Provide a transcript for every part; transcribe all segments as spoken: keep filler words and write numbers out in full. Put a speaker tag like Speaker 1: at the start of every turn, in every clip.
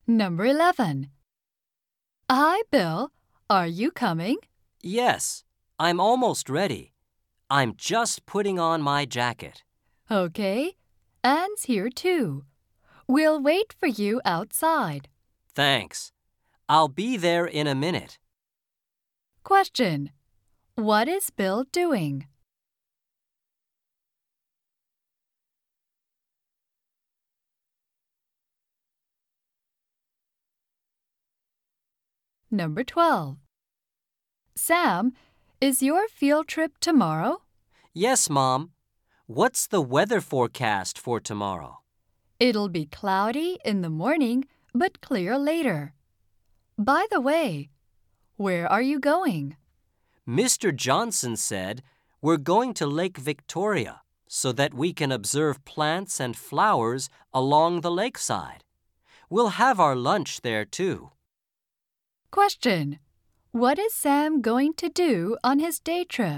Speaker 1: Number eleven. Hi, Bill. Are you coming?
Speaker 2: Yes, I'm almost ready. I'm just putting on my jacket.
Speaker 1: Okay. Anne's here too. We'll wait for you outside.
Speaker 2: Thanks. I'll be there in a minute.
Speaker 1: Question. What is Bill doing? Number twelve. Sam, is your field trip tomorrow?
Speaker 2: Yes, Mom. What's the weather forecast for tomorrow?
Speaker 1: It'll be cloudy in the morning, but clear later. By the way, where are you going?
Speaker 2: Mister Johnson said we're going to Lake Victoria so that we can observe plants and flowers along the lakeside. We'll have our lunch there too.
Speaker 1: Question. What is Sam going to do on his day trip?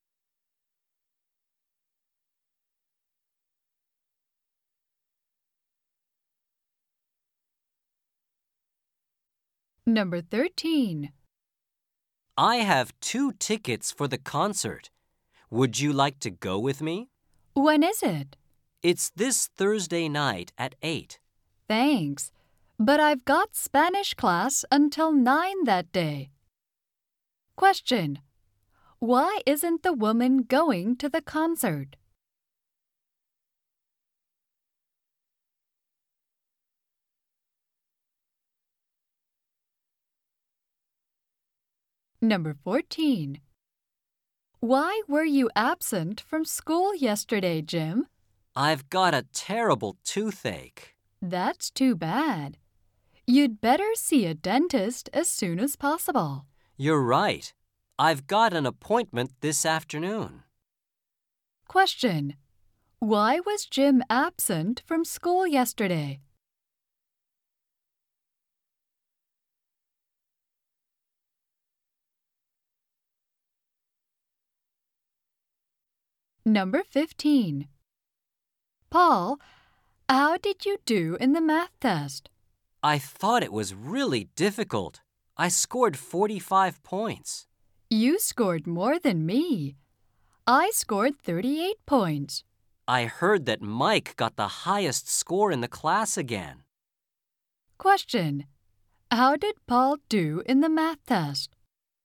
Speaker 1: Number thirteen.
Speaker 2: I have two tickets for the concert. Would you like to go with me?
Speaker 1: When is it?
Speaker 2: It's this Thursday night at eight.
Speaker 1: Thanks, but I've got Spanish class until nine that day. Question. Why isn't the woman going to the concert? Number fourteen. Why were you absent from school yesterday, Jim?
Speaker 2: I've got a terrible toothache.
Speaker 1: That's too bad. You'd better see a dentist as soon as possible.
Speaker 2: You're right. I've got an appointment this afternoon.
Speaker 1: Question. Why was Jim absent from school yesterday? Number fifteen. Paul, how did you do in the math test?
Speaker 2: I thought it was really difficult. I scored forty-five points.
Speaker 1: You scored more than me. I scored thirty-eight points.
Speaker 2: I heard that Mike got the highest score in the class again.
Speaker 1: Question. How did Paul do in the math test?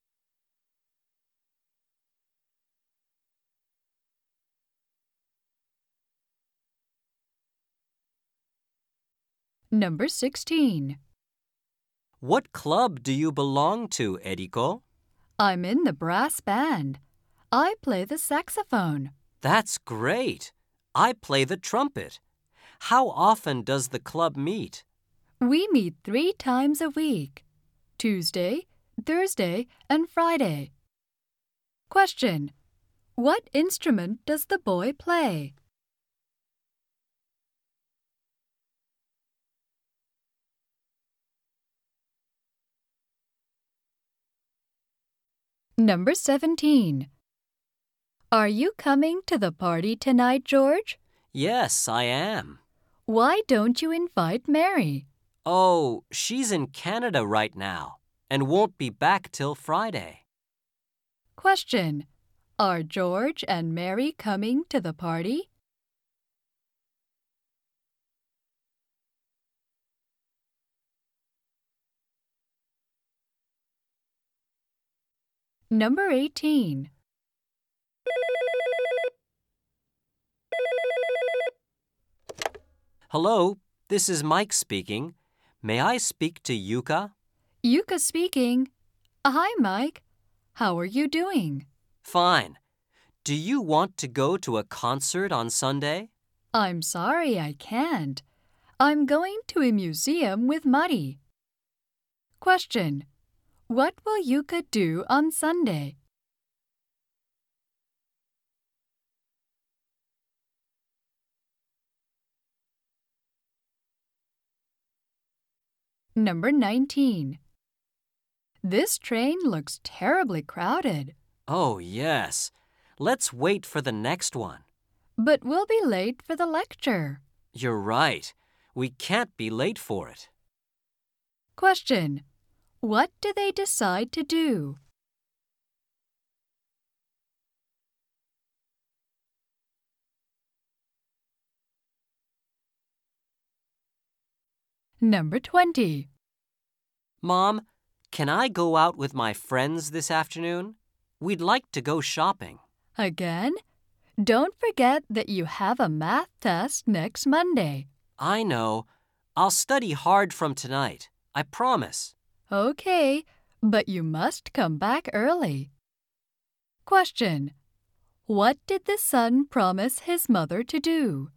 Speaker 1: Number sixteen.
Speaker 2: What club do you belong to, Eriko?
Speaker 1: I'm in the brass band. I play the saxophone.
Speaker 2: That's great. I play the trumpet. How often does the club meet?
Speaker 1: We meet three times a week. Tuesday, Thursday, and Friday. Question. What instrument does the boy play? Number seventeen. Are you coming to the party tonight, George?
Speaker 2: Yes, I am.
Speaker 1: Why don't you invite Mary?
Speaker 2: Oh, she's in Canada right now and won't be back till Friday.
Speaker 1: Question. Are George and Mary coming to the party? Number eighteen.
Speaker 2: Hello, this is Mike speaking. May I speak to Yuka?
Speaker 1: Yuka speaking. Hi, Mike. How are you doing?
Speaker 2: Fine. Do you want to go to a concert on Sunday?
Speaker 1: I'm sorry I can't. I'm going to a museum with Muddy. Question. What will Yuka do on Sunday? Number nineteen. This train looks terribly crowded.
Speaker 2: Oh, yes. Let's wait for the next one.
Speaker 1: But we'll be late for the lecture.
Speaker 2: You're right. We can't be late for it.
Speaker 1: Question. What do they decide to do? Number twenty.
Speaker 2: Mom, can I go out with my friends this afternoon? We'd like to go shopping.
Speaker 1: Again? Don't forget that you have a math test next Monday.
Speaker 2: I know. I'll study hard from tonight. I promise.
Speaker 1: Okay, but you must come back early. Question. What did the son promise his mother to do?